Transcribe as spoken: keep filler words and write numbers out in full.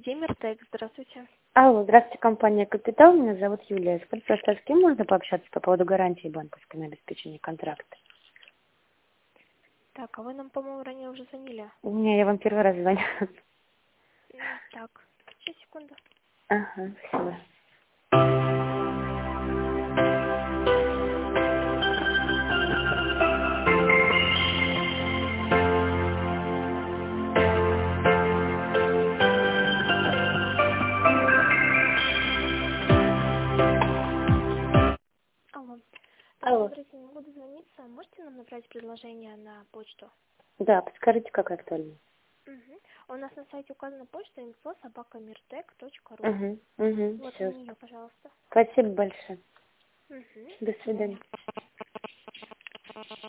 студии Миртек. Здравствуйте. Алло, здравствуйте, компания «Капитал». Меня зовут Юлия. Скажите, пожалуйста, с кем можно пообщаться по поводу гарантии банковской на обеспечение контракта? Так, а вы нам, по-моему, ранее уже звонили. Не, я вам первый раз звоню. М, Так, сейчас, секунду. Ага, спасибо. Алло. Так, Алло. смотрите, не могу дозвониться. Можете нам направить предложение на почту? Да, подскажите, как актуально. Угу. У нас на сайте указана почта инфо собака миртек точка ру. Угу, угу, Вот на все. нее, пожалуйста. Спасибо большое. Угу. До До свидания. свидания.